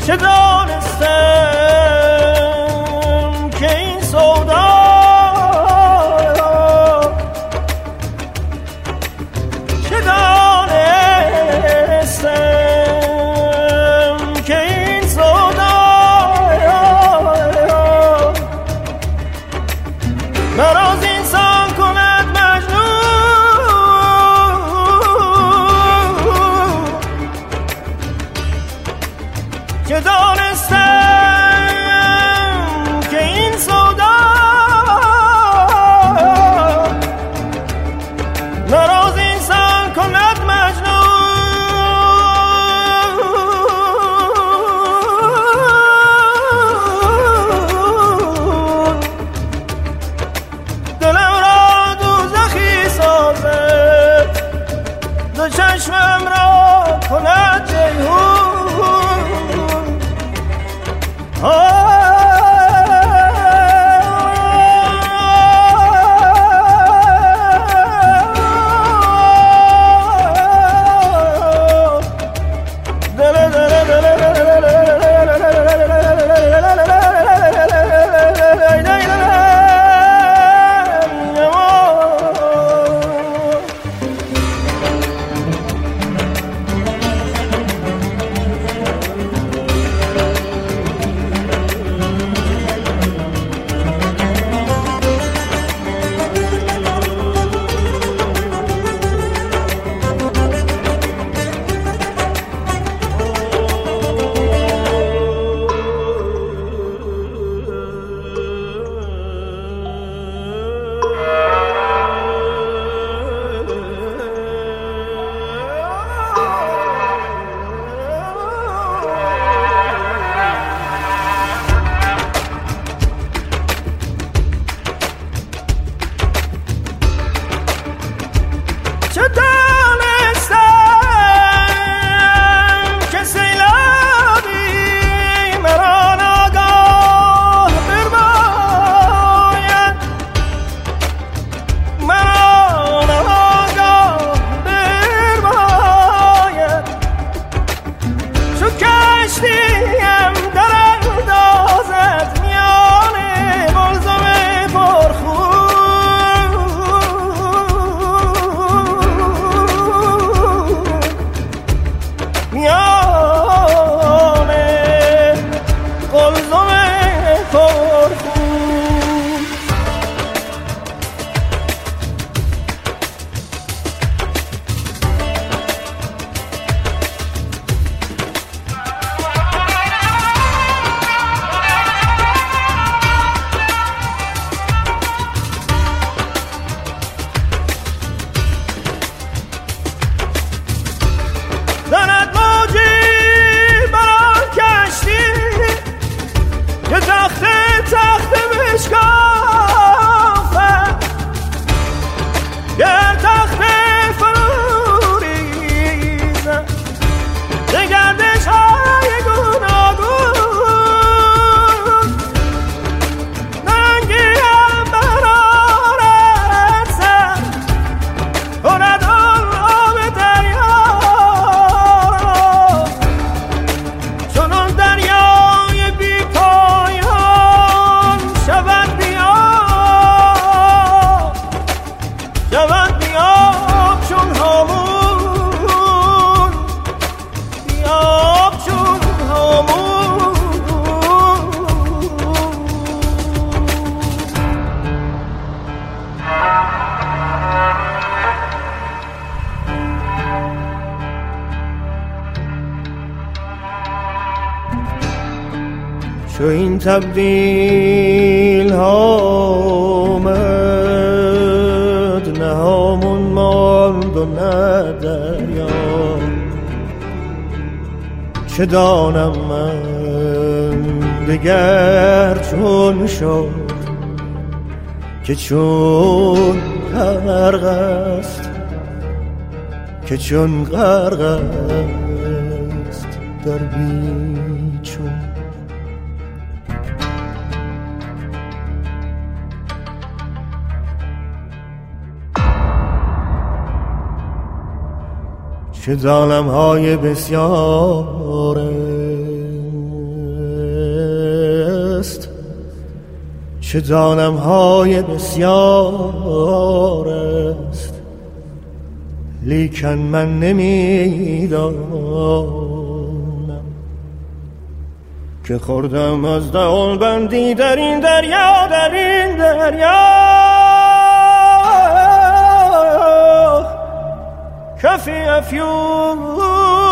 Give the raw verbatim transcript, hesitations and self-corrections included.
چه دانستم که این سودا چه دانستم که این سودا مرا از انسان کند مجنون چه دانستم که این سودا مرا از انسان کند مجنون دلم را دوزخی سازد دو چشمم را کند جیهون چو این تبدیل ها آمد، نه همون ماند و نه دریا. چه دانم من دگر چون شد که چون غرق است، که چون غرق است در بیچون. چه ظالم های بسیاره چه جانم های بسیار است، لیکن من نمیدانم که خوردم از دهان بندی در این دریا، در این دریا کفی افیون